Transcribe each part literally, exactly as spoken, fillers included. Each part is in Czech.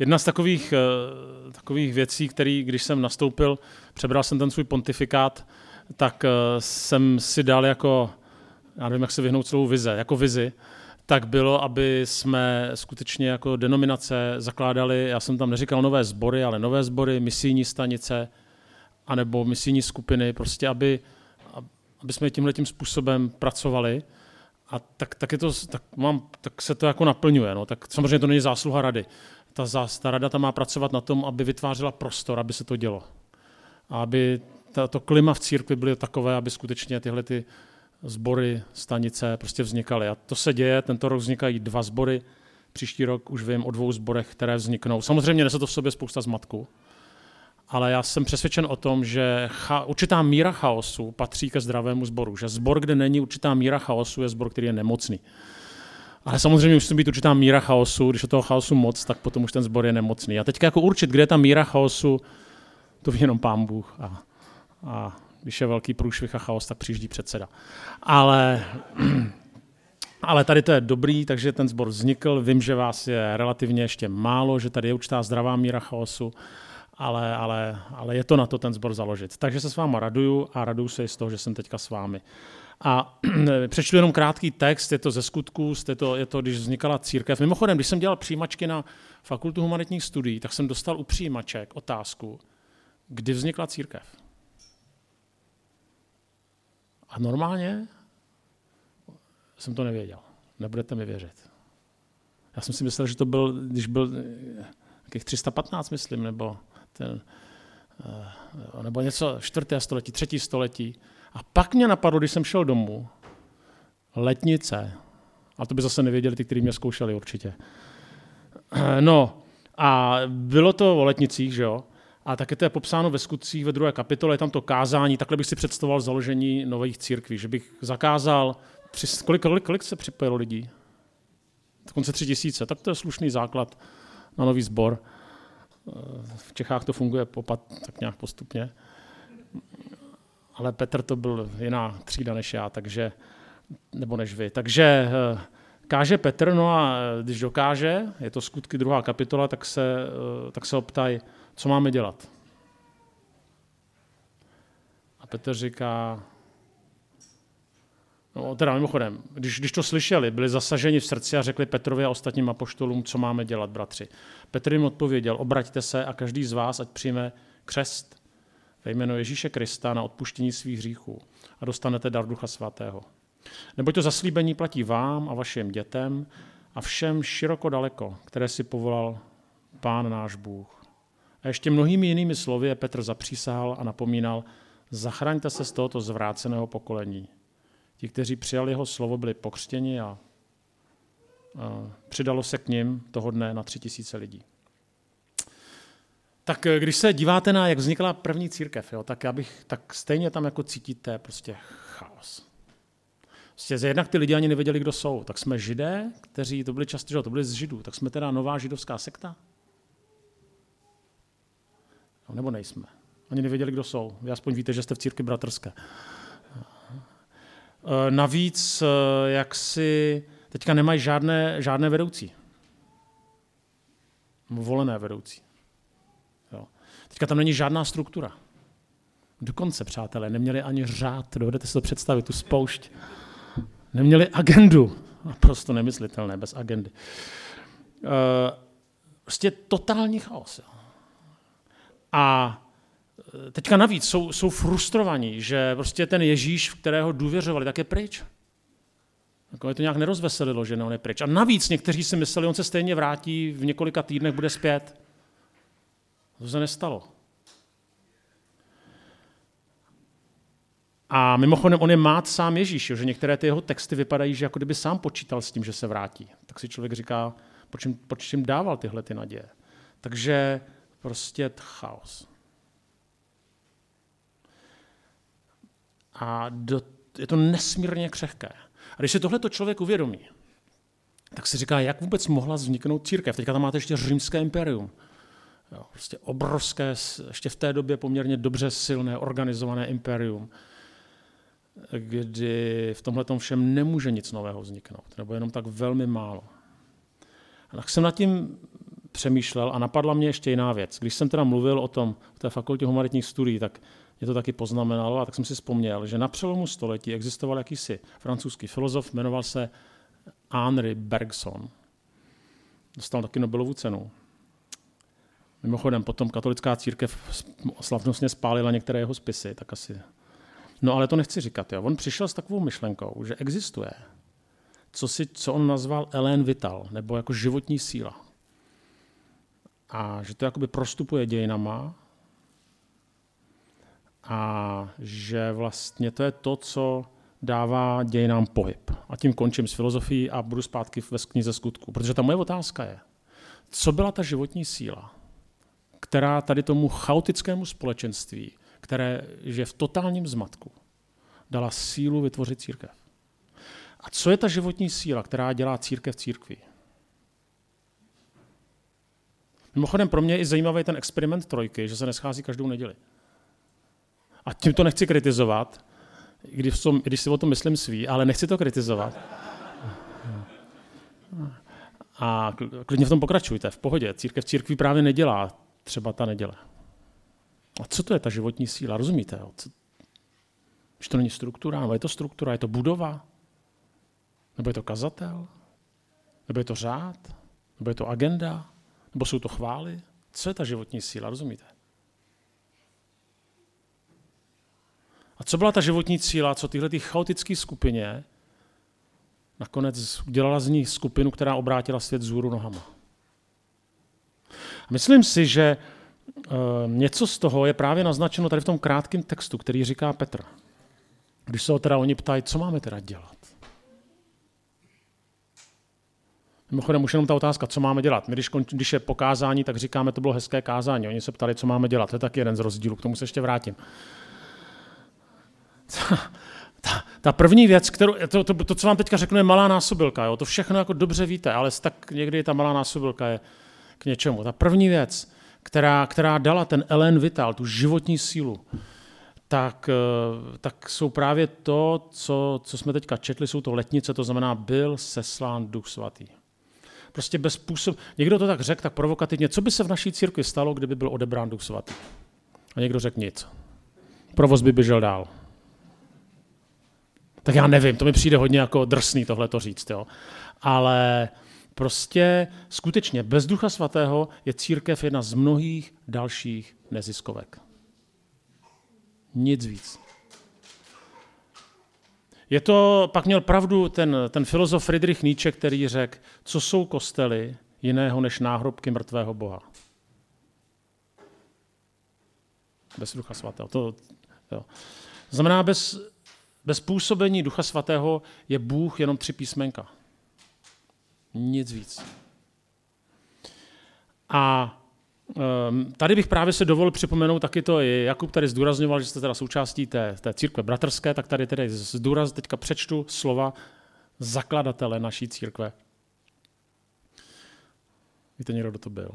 jedna z takových, takových věcí, který, když jsem nastoupil, přebral jsem ten svůj pontifikát, tak jsem si dal jako, já nevím, jak se vyhnout celou vize, jako vizi, tak bylo, aby jsme skutečně jako denominace zakládali, já jsem tam neříkal nové sbory, ale nové sbory, misijní stanice, anebo misijní skupiny, prostě aby, aby jsme tímhletím způsobem pracovali. A tak, tak, je to, tak, mám, tak se to jako naplňuje. No. Tak samozřejmě to není zásluha rady. Ta, zás, ta rada tam má pracovat na tom, aby vytvářela prostor, aby se to dělo. A aby ta, to klima v církvi bylo takové, aby skutečně tyhle ty sbory, stanice prostě vznikaly. A to se děje, tento rok vznikají dva sbory, příští rok už vím o dvou sborech, které vzniknou. Samozřejmě nese to v sobě spousta zmatku, ale já jsem přesvědčen o tom, že cha, určitá míra chaosu patří ke zdravému sboru. Že sbor, kde není určitá míra chaosu, je sbor, který je nemocný. Ale samozřejmě musí být určitá míra chaosu, když je toho chaosu moc, tak potom už ten sbor je nemocný. A teďka jako určit, kde je ta míra chaosu, to ví jenom Pán Bůh. A, a když je velký průšvih a chaos, tak přijíždí předseda. Ale, ale tady to je dobrý, takže ten sbor vznikl. Vím, že vás je relativně ještě málo, že tady je určitá zdravá míra chaosu, ale, ale, ale je to na to ten sbor založit. Takže se s váma raduju a raduju se i z toho, že jsem teďka s vámi. A přečtu jenom krátký text, je to ze Skutků, je to, je to, když vznikala církev. Mimochodem, když jsem dělal přijímačky na Fakultu humanitních studií, tak jsem dostal u přijímaček otázku, kdy vznikla církev. A normálně jsem to nevěděl. Nebudete mi věřit. Já jsem si myslel, že to byl, když byl nějakých tři sta patnáct, myslím, nebo, ten, nebo něco čtvrté století, třetí století. A pak mě napadlo, když jsem šel domů, letnice. A to by zase nevěděli ty, kteří mě zkoušeli určitě. No a bylo to o letnicích, že jo? A také to je popsáno ve Skutcích ve druhé kapitole, je tam to kázání, takhle bych si představoval založení nových církví, že bych zakázal, kolik, kolik, kolik se připojilo lidí? Dokonce tři tisíce, tak to je slušný základ na nový sbor. V Čechách to funguje popat, tak nějak postupně. Ale Petr to byl jiná třída než já, takže, nebo než vy. Takže káže Petr, no a když dokáže, je to Skutky druhá kapitola, tak se, tak se optají, co máme dělat. A Petr říká, no teda mimochodem, když, když to slyšeli, byli zasaženi v srdci a řekli Petrovi a ostatním apoštolům, co máme dělat, bratři. Petr jim odpověděl, obraťte se a každý z vás, ať přijme křest ve jménu Ježíše Krista na odpuštění svých hříchů a dostanete dar Ducha Svatého. Neboť to zaslíbení platí vám a vašim dětem a všem široko daleko, které si povolal Pán náš Bůh. A ještě mnohými jinými slovy je Petr zapřísahal a napomínal, zachraňte se z tohoto zvráceného pokolení. Ti, kteří přijali jeho slovo, byli pokřtěni a, a přidalo se k nim toho dne na tři tisíce lidí. Tak když se díváte na, jak vznikla první církev, jo, tak, já bych, tak stejně tam jako cítíte prostě chaos. Prostě jednak ty lidi ani nevěděli, kdo jsou. Tak jsme Židé, kteří, to byli často, že to byli z Židů, tak jsme teda nová židovská sekta? No, nebo nejsme. Oni nevěděli, kdo jsou. Vy aspoň víte, že jste v církvi bratrské. Navíc, jak si teďka nemají žádné, žádné vedoucí. Volené vedoucí. Jo. Teďka tam není žádná struktura. Dokonce, přátelé, neměli ani řád, dovedete si to představit, tu spoušť. Neměli agendu. Naprosto nemyslitelné, bez agendy. Prostě totální chaos. Jo. A teďka navíc jsou, jsou frustrovaní, že prostě ten Ježíš, v kterého důvěřovali, tak je pryč. Jako je to nějak nerozveselilo, že ne, on je pryč. A navíc někteří si mysleli, on se stejně vrátí, v několika týdnech bude zpět. To se nestalo. A mimochodem, on je mát sám Ježíš, jo, že některé ty jeho texty vypadají, že jako kdyby sám počítal s tím, že se vrátí. Tak si člověk říká, proč jim, proč jim dával tyhle ty naděje. Takže prostě chaos. A do, je to nesmírně křehké. A když se tohleto člověk uvědomí, tak si říká, jak vůbec mohla vzniknout církev. Teďka tam máte ještě římské impérium. Jo, prostě obrovské, ještě v té době poměrně dobře silné, organizované impérium, kdy v tomhletom všem nemůže nic nového vzniknout, nebo jenom tak velmi málo. A tak jsem nad tím přemýšlel a napadla mě ještě jiná věc. Když jsem teda mluvil o tom, o té fakultě humanitních studií, tak mě to taky poznamenalo a tak jsem si vzpomněl, že na přelomu století existoval jakýsi francouzský filozof, jmenoval se Henri Bergson. Dostal taky Nobelovu cenu. Mimochodem, potom katolická církev slavnostně spálila některé jeho spisy, tak asi. No ale to nechci říkat. Jo. On přišel s takovou myšlenkou, že existuje, co, si, co on nazval Elan vital, nebo jako životní síla. A že to jakoby prostupuje dějinama a že vlastně to je to, co dává dějinám pohyb. A tím končím s filozofií a budu zpátky ve knize Skutků. Protože ta moje otázka je, co byla ta životní síla, která tady tomu chaotickému společenství, které je v totálním zmatku, dala sílu vytvořit církev. A co je ta životní síla, která dělá církev církví? Mimochodem pro mě je i zajímavý ten experiment trojky, že se neschází každou neděli. A tím to nechci kritizovat, když, som, když si o tom myslím svý, ale nechci to kritizovat. A klidně v tom pokračujte, v pohodě. Církev církví právě nedělá třeba ta neděle. A co to je ta životní síla? Rozumíte? Jo? Co? Že to není struktura, nebo je to struktura, je to budova? Nebo je to kazatel? Nebo je to řád? Nebo je to agenda? Nebo jsou to chvály? Co je ta životní síla? Rozumíte? A co byla ta životní síla, co tyhle chaotické skupině nakonec udělala z ní skupinu, která obrátila svět vzhůru nohama? A myslím si, že uh, něco z toho je právě naznačeno tady v tom krátkém textu, který říká Petr. Když se ho teda oni ptají, co máme teda dělat? Mimochodem už jenom ta otázka, co máme dělat. My, když, když je pokázání, tak říkáme, to bylo hezké kázání. Oni se ptali, co máme dělat. To je taky jeden z rozdílů, k tomu se ještě vrátím. Ta, ta první věc, kterou, to, to, to, co vám teďka řeknu, je malá násobilka. Jo? To všechno jako dobře víte, ale tak někdy ta malá násobilka je k něčemu. Ta první věc, která, která dala ten Elan vital, tu životní sílu, tak, tak jsou právě to, co, co jsme teďka četli, jsou to letnice, to znamená, byl seslán Duch Svatý. Prostě bez způsob. Někdo to tak řekl, tak provokativně, co by se v naší církvi stalo, kdyby byl odebrán Duch Svatý? A někdo řekl nic. Provoz by běžel dál. Tak já nevím, to mi přijde hodně jako drsný tohleto říct, jo. Ale prostě skutečně bez Ducha Svatého je církev jedna z mnohých dalších neziskovek. Nic víc. Je to, pak měl pravdu ten, ten filozof Friedrich Nietzsche, který řekl, co jsou kostely jiného než náhrobky mrtvého Boha. Bez Ducha Svatého. To, jo. Znamená, bez, bez působení Ducha Svatého je Bůh jenom tři písmenka. Nic víc. A um, tady bych právě se dovolil připomenout taky to, Jakub tady zdůrazňoval, že jste teda součástí té, té církve bratrské, tak tady tedy zdůraz, teďka přečtu slova zakladatele naší církve. Víte někdo, kdo to byl?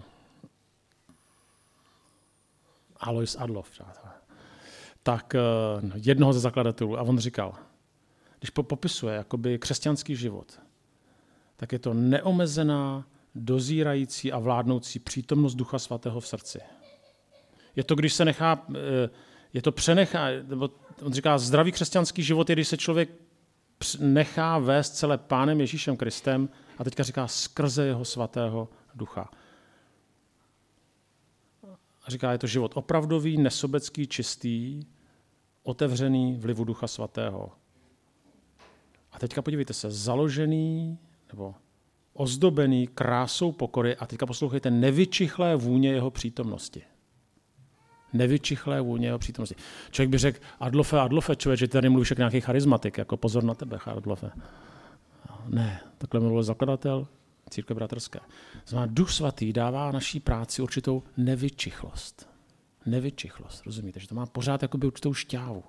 Alois Adloff, přátelé. Tak jednoho ze zakladatelů. A on říkal, když popisuje jakoby křesťanský život, tak je to neomezená, dozírající a vládnoucí přítomnost Ducha Svatého v srdci. Je to, když se nechá, je to přenechá, nebo on říká, zdravý křesťanský život je, když se člověk nechá vést celé Pánem Ježíšem Kristem a teďka říká skrze jeho svatého ducha. A říká, je to život opravdový, nesobecký, čistý, otevřený vlivu Ducha Svatého. A teďka podívejte se, založený nebo ozdobený krásou pokory a teďka poslouchejte nevyčichlé vůně jeho přítomnosti. Nevyčichlé vůně jeho přítomnosti. Člověk by řekl, Adlofe, Adlofe, člověk, že tady mluvíš jako nějaký charizmatik, jako pozor na tebe, Adlofe. Ne, takhle mluvil zakladatel církve bratrské. Znamená, Duch Svatý dává naší práci určitou nevyčichlost. Nevyčichlost, rozumíte, že to má pořád jakoby určitou šťávu.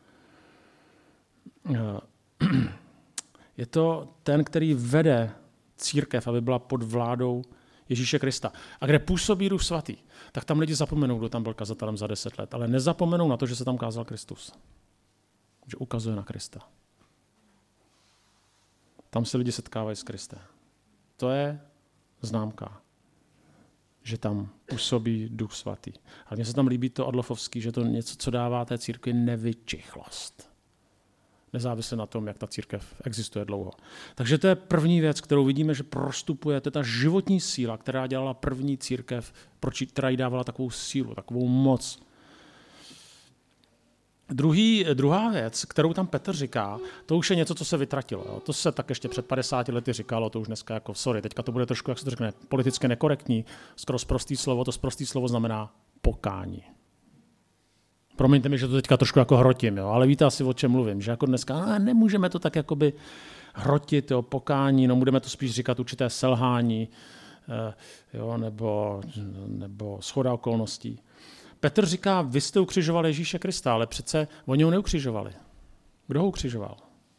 Je to ten, který vede církev, aby byla pod vládou Ježíše Krista. A kde působí Duch Svatý, tak tam lidi zapomenou, kdo tam byl kazatelem za deset let, ale nezapomenou na to, že se tam kázal Kristus. Že ukazuje na Krista. Tam se lidi setkávají s Kristem. To je známka. že tam působí Duch Svatý. Ale mně se tam líbí to adolfovský, že to něco, co dává té církvi nevyčichlost. Nezávisle na tom, jak ta církev existuje dlouho. Takže to je první věc, kterou vidíme, že prostupuje, to je ta životní síla, která dělala první církev, která jí dávala takovou sílu, takovou moc. Druhý, druhá věc, kterou tam Petr říká, to už je něco, co se vytratilo. Jo. To se tak ještě před padesáti lety říkalo, to už dneska jako, sorry, teďka to bude trošku, jak se to řekne, politicky nekorektní, skoro sprostý slovo, to sprostý slovo znamená pokání. Promiňte mi, že to teďka trošku jako hrotím, jo, ale víte asi, o čem mluvím, že jako dneska no, nemůžeme to tak jakoby hrotit, jo, pokání, no budeme to spíš říkat určité selhání, jo, nebo, nebo shoda okolností. Petr říká, vy jste ukřižovali Ježíše Krista, ale přece oni ho neukřižovali. Kdo ho ukřižoval?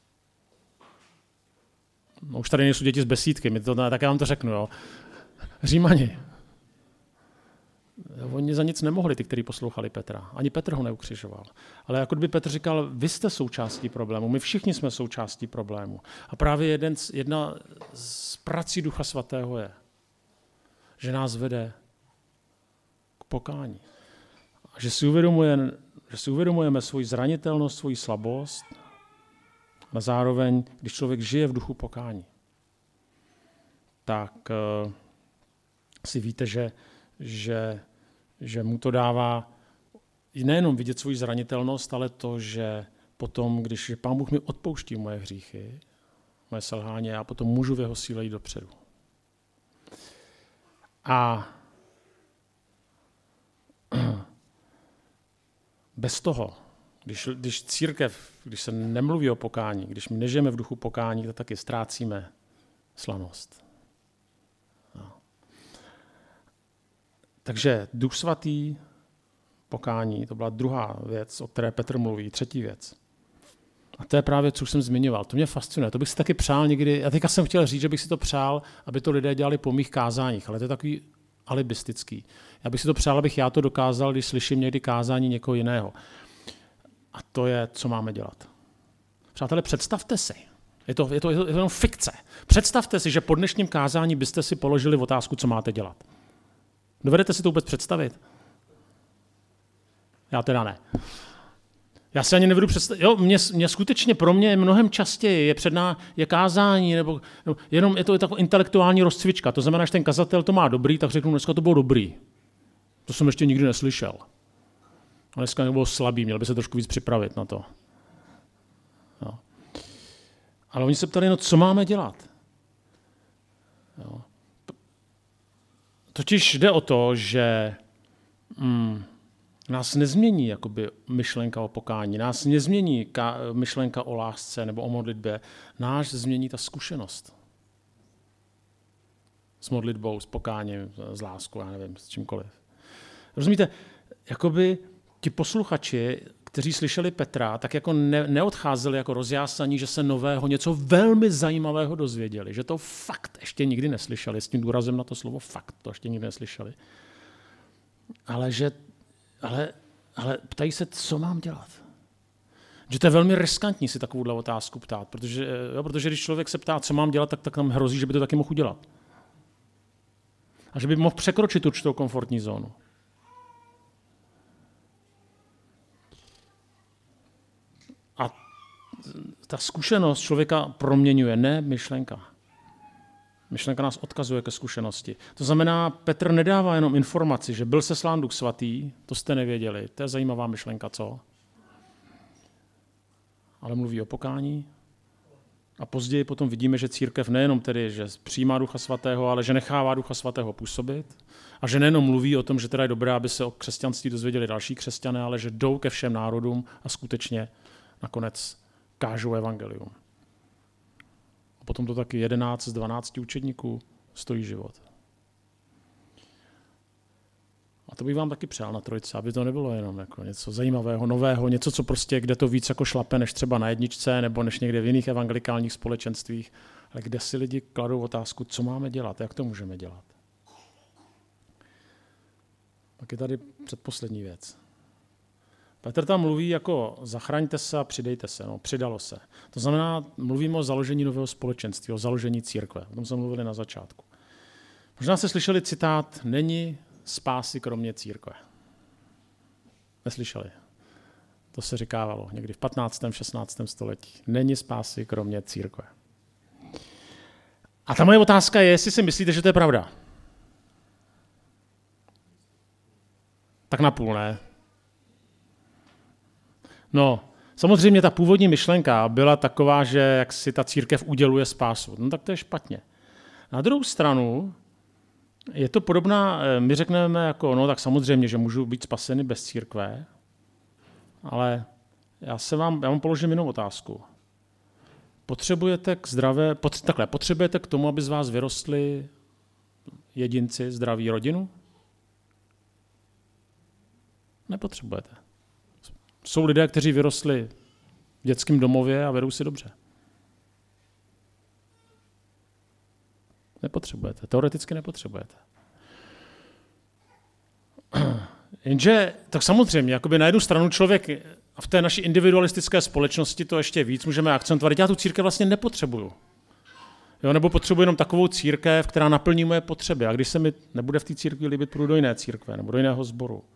No, už tady nejsou děti z besídky, my to, tak já vám to řeknu. Jo. Římani. Oni za nic nemohli, ty, kteří poslouchali Petra. Ani Petr ho neukřižoval. Ale jako by Petr říkal, vy jste součástí problému, my všichni jsme součástí problému. A právě jeden, jedna z prací Ducha Svatého je, že nás vede k pokání. A že si, uvědomuje, že si uvědomujeme svoji zranitelnost, svoji slabost a zároveň, když člověk žije v duchu pokání, tak uh, si víte, že, že, že mu to dává nejenom vidět svoji zranitelnost, ale to, že potom, když Pán Bůh mi odpouští moje hříchy, moje selhání, já potom můžu v jeho síle jít dopředu. A bez toho, když, když církev, když se nemluví o pokání, když my nežijeme v duchu pokání, tak taky ztrácíme slanost. No. Takže Duch Svatý, pokání, to byla druhá věc, o které Petr mluví. Třetí věc. A to je právě, co už jsem zmiňoval. To mě fascinuje. To bych si taky přál někdy, já teďka jsem chtěl říct, že bych si to přál, aby to lidé dělali po mých kázáních, ale to je takový alibistický. Já bych si to přál, abych já to dokázal, když slyším někdy kázání někoho jiného. A to je, co máme dělat. Přátelé, představte si, je to, je to, je to jenom fikce, představte si, že po dnešním kázání byste si položili otázku, co máte dělat. Dovedete si to vůbec představit? Já teda ne. Já si ani nevedu představit. Jo, mě, mě skutečně pro mě mnohem častěji je předná je kázání, nebo, nebo jenom je to taková intelektuální rozcvička. To znamená, že ten kazatel to má dobrý, tak řeknu, dneska to bylo dobrý. To jsem ještě nikdy neslyšel. A dneska nebylo slabý, měl by se trošku víc připravit na to. Jo. Ale oni se ptali, no co máme dělat? Jo. Totiž jde o to, že mm, nás nezmění jakoby myšlenka o pokání, nás nezmění ka- myšlenka o lásce nebo o modlitbě, náš změní ta zkušenost s modlitbou, s pokáním, s láskou, já nevím, s čímkoliv. Rozumíte, jakoby ti posluchači, kteří slyšeli Petra, tak jako ne- neodcházeli jako rozjásaní, že se nového, něco velmi zajímavého dozvěděli, že to fakt ještě nikdy neslyšeli, s tím důrazem na to slovo fakt, to ještě nikdy neslyšeli. Ale že Ale, ale ptají se, co mám dělat. Že to je velmi riskantní si takovouhle otázku ptát, protože, jo, protože když člověk se ptá, co mám dělat, tak, tak nám hrozí, že by to taky mohl udělat. A že by mohl překročit určitou komfortní zónu. A ta zkušenost člověka proměňuje, ne myšlenka. Myšlenka nás odkazuje ke zkušenosti. To znamená, Petr nedává jenom informaci, že byl seslán Duch Svatý, to jste nevěděli, to je zajímavá myšlenka, co? Ale mluví o pokání. A později potom vidíme, že církev nejenom tedy, že přijímá Ducha Svatého, ale že nechává Ducha Svatého působit. A že nejenom mluví o tom, že teda je dobré, aby se o křesťanství dozvěděli další křesťané, ale že jdou ke všem národům a skutečně nakonec kážou evangelium. A potom to taky jedenáct z dvanácti učedníků stojí život. A to bych vám taky přál na Trojce, aby to nebylo jenom jako něco zajímavého, nového, něco, co prostě, kde to víc jako šlape, než třeba na jedničce, nebo než někde v jiných evangelikálních společenstvích, ale kde si lidi kladou otázku, co máme dělat, jak to můžeme dělat. Pak je tady předposlední věc. Petr tam mluví jako zachraňte se a přidejte se, no, přidalo se. To znamená, mluvíme o založení nového společenství, o založení církve. O tom jsme mluvili na začátku. Možná jste slyšeli citát, není spásy kromě církve. Neslyšeli. To se říkávalo někdy v patnáctém šestnáctém století. Není spásy kromě církve. A ta moje otázka je, jestli si myslíte, že to je pravda. Tak napůl, ne? No, samozřejmě ta původní myšlenka byla taková, že jak si ta církev uděluje spásu. No tak to je špatně. Na druhou stranu je to podobná, my řekneme jako, no tak samozřejmě, že můžu být spaseny bez církve, ale já se vám, já vám položím jinou otázku. Potřebujete k zdravé, pot, takhle, potřebujete k tomu, aby z vás vyrostli jedinci, zdraví rodinu? Nepotřebujete. Jsou lidé, kteří vyrostli v dětském domově a vedou si dobře. Nepotřebujete. Teoreticky nepotřebujete. Jenže, tak samozřejmě, jakoby na jednu stranu člověk a v té naší individualistické společnosti to ještě víc můžeme akcentovat. Já tu církev vlastně nepotřebuju. Jo, nebo potřebuji jenom takovou církev, která naplní moje potřeby. A když se mi nebude v té církvi líbit, půjdu do jiné církve nebo do jiného sboru.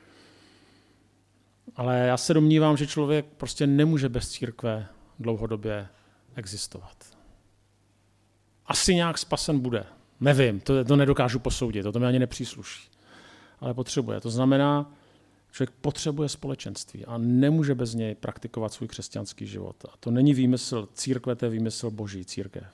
Ale já se domnívám, že člověk prostě nemůže bez církve dlouhodobě existovat. Asi nějak spasen bude. Nevím, to, to nedokážu posoudit, to, to mi ani nepřísluší. Ale potřebuje. To znamená, člověk potřebuje společenství a nemůže bez něj praktikovat svůj křesťanský život. A to není výmysl církve, to je výmysl boží církev.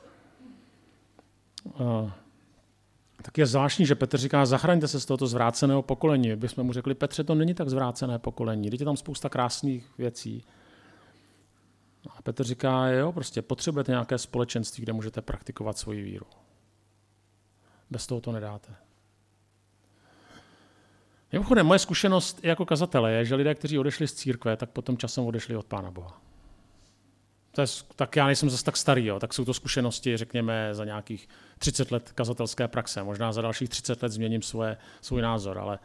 A tak je zvláštní, že Petr říká, zachraňte se z tohoto zvráceného pokolení. Bychom mu řekli, Petře, to není tak zvrácené pokolení, teď je tam spousta krásných věcí. A Petr říká, jo, prostě potřebujete nějaké společenství, kde můžete praktikovat svoji víru. Bez toho to nedáte. Mimochodem, moje zkušenost jako kazatele je, že lidé, kteří odešli z církve, tak potom časem odešli od Pána Boha. To je, tak já nejsem zase tak starý, jo, tak jsou to zkušenosti, řekněme, za nějakých třicet let kazatelské praxe. Možná za dalších třicet let změním svoje, svůj názor, ale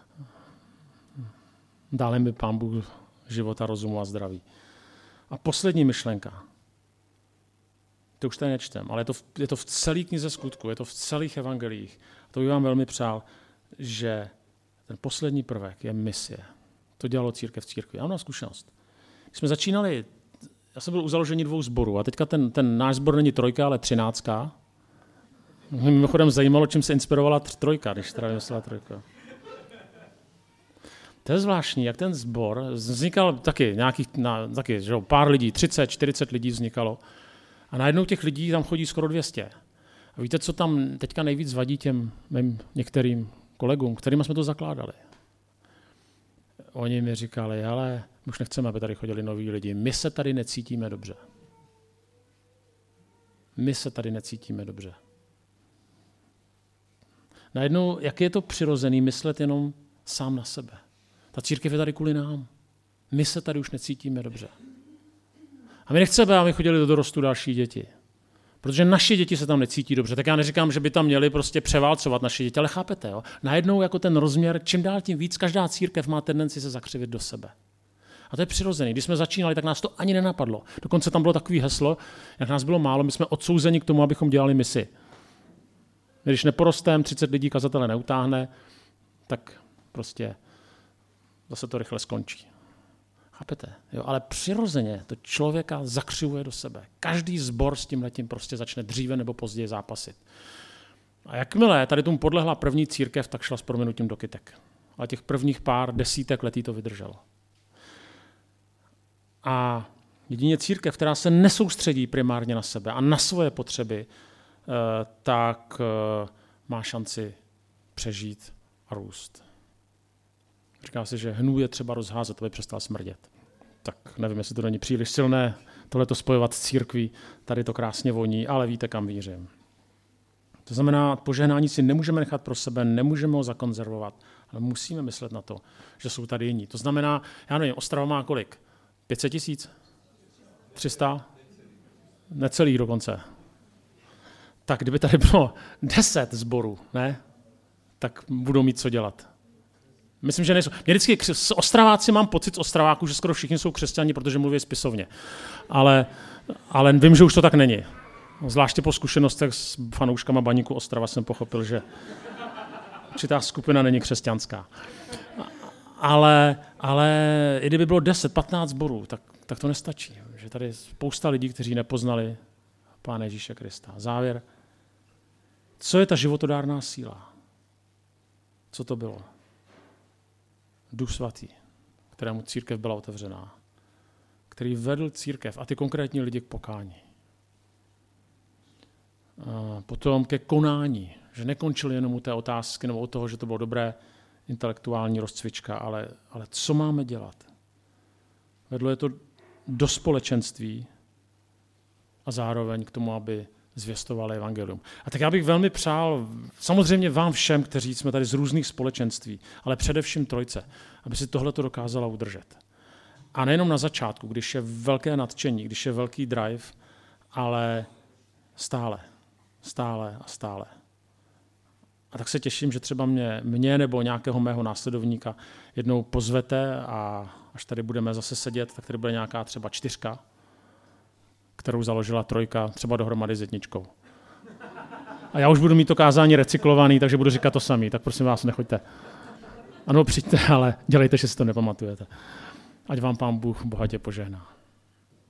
dále mi Pán Bůh života, rozumu a zdraví. A poslední myšlenka. To už tady nečtem, ale je to, v, je to v celé knize Skutku, je to v celých evangelích. To bych vám velmi přál, že ten poslední prvek je misie. To dělalo církev v církvi. Já mám zkušenost. Když jsme začínali, já jsem byl u založení dvou sborů a teďka ten, ten náš sbor není trojka, ale třináctka. Mě mimochodem zajímalo, čím se inspirovala trojka, když teda vymyslela trojka. To je zvláštní, jak ten sbor vznikal taky, nějakých, na, taky že pár lidí, třicet, čtyřicet lidí vznikalo a najednou těch lidí tam chodí skoro dvě stě. A víte, co tam teďka nejvíc vadí těm mým některým kolegům, kterými jsme to zakládali? Oni mi říkali, ale už nechceme, aby tady chodili noví lidi. My se tady necítíme dobře. My se tady necítíme dobře. Najednou, jak je to přirozený myslet jenom sám na sebe. Ta církev je tady kvůli nám. My se tady už necítíme dobře. A my nechceme, aby chodili do dorostu další děti. Protože naše děti se tam necítí dobře. Tak já neříkám, že by tam měli prostě převálcovat naše děti, ale chápete, jo? Najednou jako ten rozměr, čím dál tím víc, každá církev má tendenci se zakřivit do sebe. A to je přirozený. Když jsme začínali, tak nás to ani nenapadlo. Dokonce tam bylo takový heslo, jak nás bylo málo, my jsme odsouzeni k tomu, abychom dělali misi. Když neporostem, třicet lidí kazatele neutáhne, tak prostě zase to rychle skončí. Chápete? Jo, ale přirozeně to člověka zakřivuje do sebe. Každý sbor s tímhletím prostě začne dříve nebo později zápasit. A jakmile tady tomu podlehla první církev, tak šla s prominutím do kytek. Ale těch prvních pár desítek letí to vydrželo. A jedině církev, která se nesoustředí primárně na sebe a na svoje potřeby, tak má šanci přežít a růst. Říká se, že hnůj je třeba rozházet, aby přestal smrdět. Tak nevím, jestli to není příliš silné tohleto spojovat s církví. Tady to krásně voní, ale víte, kam mířím. To znamená, požehnání si nemůžeme nechat pro sebe, nemůžeme ho zakonzervovat, ale musíme myslet na to, že jsou tady jiní. To znamená, já nevím, Ostrava má kolik? pět set tisíc? tři sta? Necelých dokonce. Tak kdyby tady bylo deset sborů, ne? Tak budou mít co dělat. Myslím, že nejsou. Mě vždycky s Ostraváci mám pocit z Ostraváků, že skoro všichni jsou křesťani, protože mluví spisovně. Ale, ale vím, že už to tak není. Zvláště po zkušenostech s fanouškama Baníku Ostrava jsem pochopil, že určitá skupina není křesťanská. Ale, ale i kdyby bylo deset patnáct bodů, tak, tak to nestačí. Že tady je spousta lidí, kteří nepoznali Pána Ježíše Krista. Závěr. Co je ta životodárná síla? Co to bylo? Duch svatý, kterému církev byla otevřená, který vedl církev a ty konkrétní lidi k pokání. A potom ke konání, že nekončili jenom u té otázky nebo u toho, že to bylo dobré intelektuální rozcvička, ale, ale co máme dělat? Vedlo je to do společenství a zároveň k tomu, aby zvěstovali evangelium. A tak já bych velmi přál, samozřejmě vám všem, kteří jsme tady z různých společenství, ale především trojce, aby si tohleto dokázala udržet. A nejenom na začátku, když je velké nadšení, když je velký drive, ale stále, stále a stále. A tak se těším, že třeba mě, mě nebo nějakého mého následovníka jednou pozvete a až tady budeme zase sedět, tak tady bude nějaká třeba čtyřka, kterou založila trojka, třeba dohromady s jedničkou. A já už budu mít to kázání recyklovaný, takže budu říkat to samý, tak prosím vás, nechoďte. Ano, přijďte, ale dělejte, že si to nepamatujete. Ať vám Pán Bůh bohatě požehná.